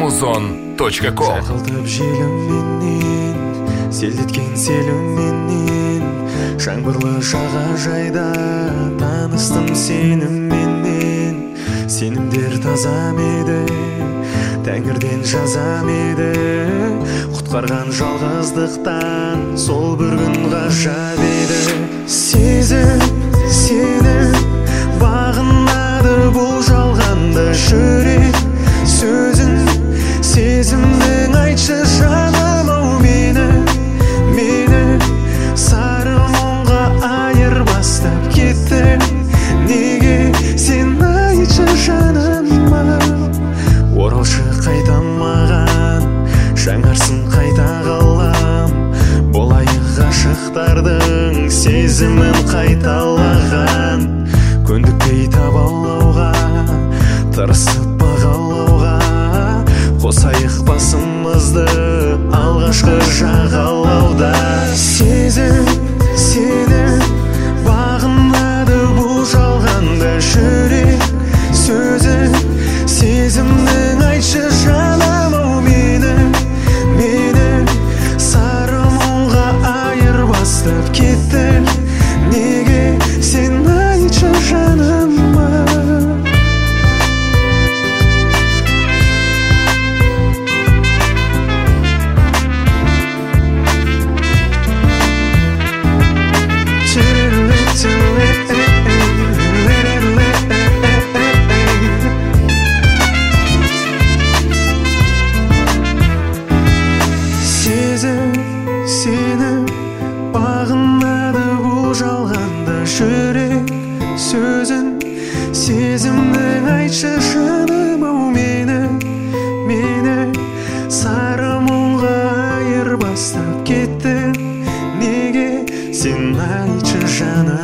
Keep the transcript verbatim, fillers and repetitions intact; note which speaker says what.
Speaker 1: музон точка ком.
Speaker 2: Шақылтып желімменен, селдеткен селімменен, жаңбырлы жағажайда таныстым сенімменен. Сенімдер тазам еді, тәңірден жазам еді, құтқарған жалғыздықтан сол бір күн ғажап еді. Сезім сені бағынады бұл жалғанда жүрек сөзін, сезімнің айтшы жаным ау мені, мені сары мұңға айырбастап кетті. Неге сен айтшы жаным ау, оралшы қайта маған, жаңарсын қайта қалам, болайық ғашықтардың сезімін қайталаған. Көндікпей табалауға, тырысып бағалауға, қосайық басымызды алғашқы жағалауда. Сезім сені бағынады бұл жалғанда жүрек сөзін, сезімнің айтшы жаным ау мені, мені сары мұңға айырбастап кетті. Неге сен айтшы жаным ау. Сезім сені бағынады бұл жалғанда жүрек сөзін, сезімнің айтшы жаным ау мені, мені сары мұңға айырбастап кетті. Неге сен айтшы жаным.